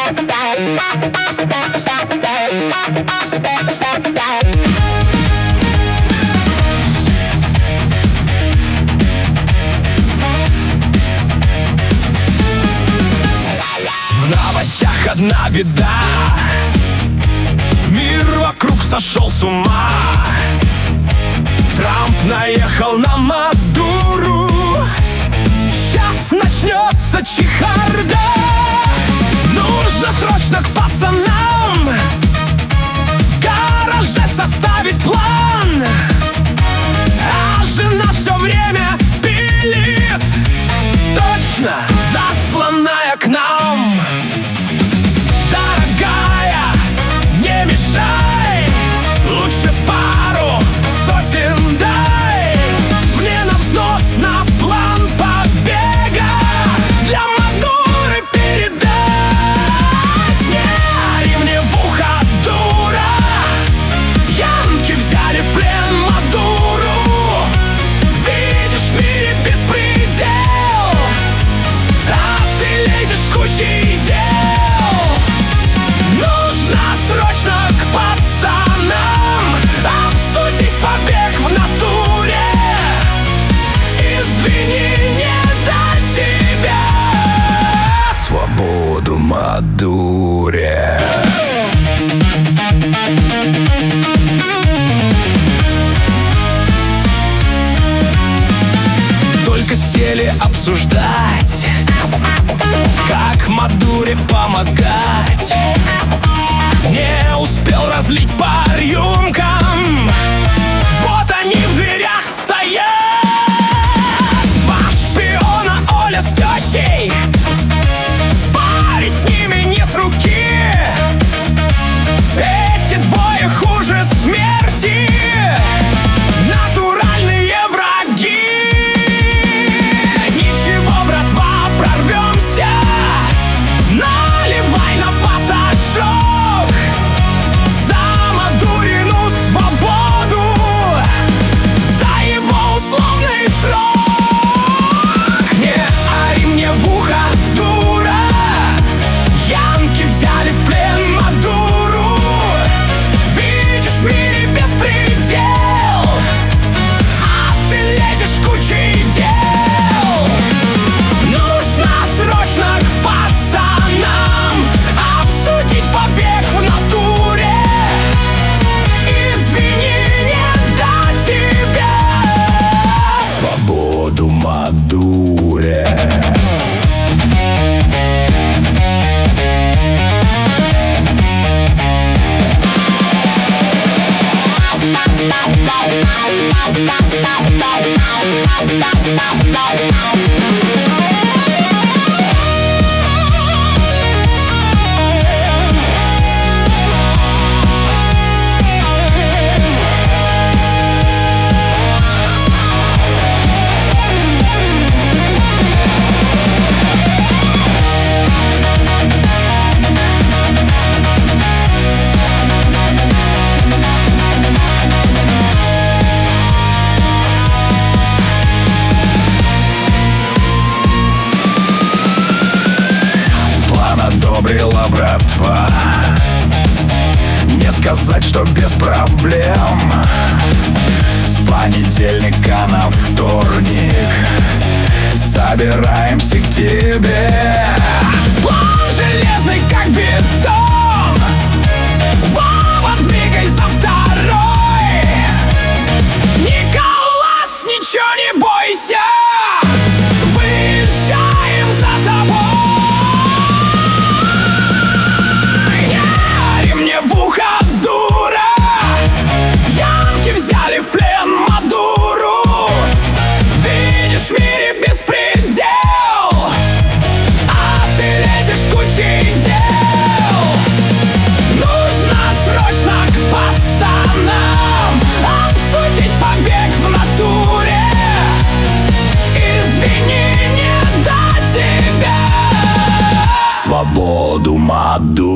В новостях одна беда, мир вокруг сошел с ума. Трамп наехал на Мадуру, сейчас начнется чехарда. Нужно срочно к пацанам в гараже составить план. А жена все время пилит, точно засланная к нам. Дорогая, не мешай, лучше пару сотен дай мне на взнос, на план побега для Мадуры передать. Не ори мне в ухо, дура, янки взяли в плен Мадуру. Видишь, в мире беспредел, а ты лезешь кучей дел. Нужно срочно к пацанам обсудить побег в натуре. Извини, не до тебя свободу Мадуре. Только сели обсуждать, как Мадуре помогать. Не успел разлить по рюмкам, вот они в дверях стоят. Два шпиона, Оля с тещей, спарить с ними не с руки. Эти двое хуже смерти, натуральные враги. Ничего, братва, прорвемся, наливай на пассажок за Мадурину свободу, за его условный срок. Не ори мне в ухо, дура, янки взяли в плен Мадуру. Видишь, в мире беспредел, а ты лезешь кучей дел. Нужно срочно к пацанам обсудить побег в натуре. Извини, не до тебя свободу Мадуре. Одобрила братва, не сказать, что без проблем. С понедельника на вторник собираемся к тебе. План железный, как бетон, Вова, двигай за второй. Николас, ничего не бойся, выезжаем за тобой. В ухо, дура, янки взяли в плен Мадуру. Видишь, в мире беспредел, а ты лезешь кучей дел. Нужно срочно к пацанам обсудить побег в натуре. Извини, не до тебя свободу Мадуре.